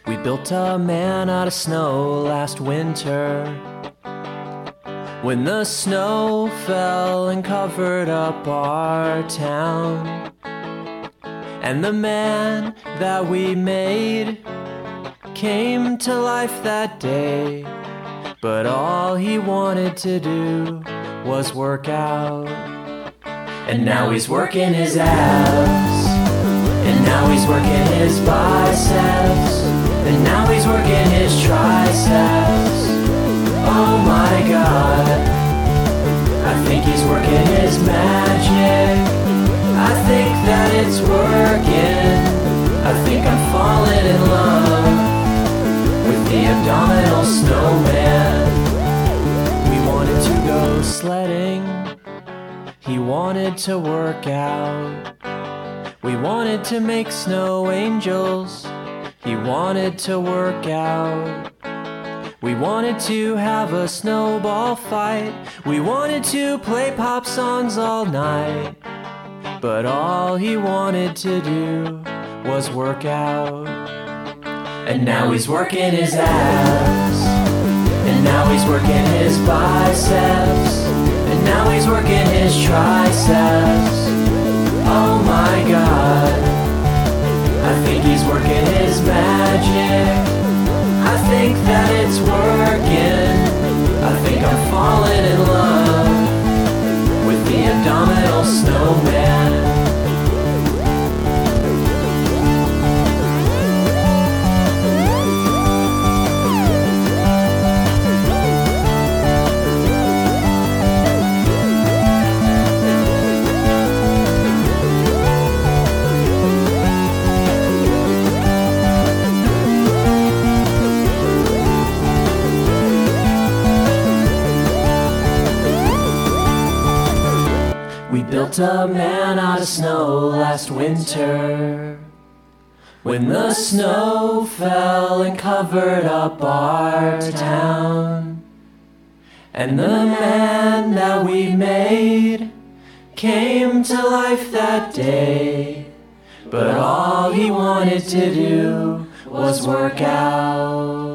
We built a man out of snow last winter, when the snow fell and covered up our town. And the man that we made came to life that day, but all he wanted to do was work out. And now he's working his abs, and now he's working his biceps, and now he's working his triceps. Oh my God, I think he's working his magic. I think that it's working. I think I'm falling in love with the abdominal snowman. We wanted to go sledding, he wanted to work out. We wanted to make snow angels, he wanted to work out. We wanted to have a snowball fight, we wanted to play pop songs all night, but all he wanted to do was work out. And now he's working his abs, and now he's working his biceps, and now he's working his triceps. Oh my God, I think he's working his magic. I think that it's working. I think I'm falling in love with the abdominal snowman. We built a man out of snow last winter, when the snow fell and covered up our town. And the man that we made came to life that day, but all he wanted to do was work out.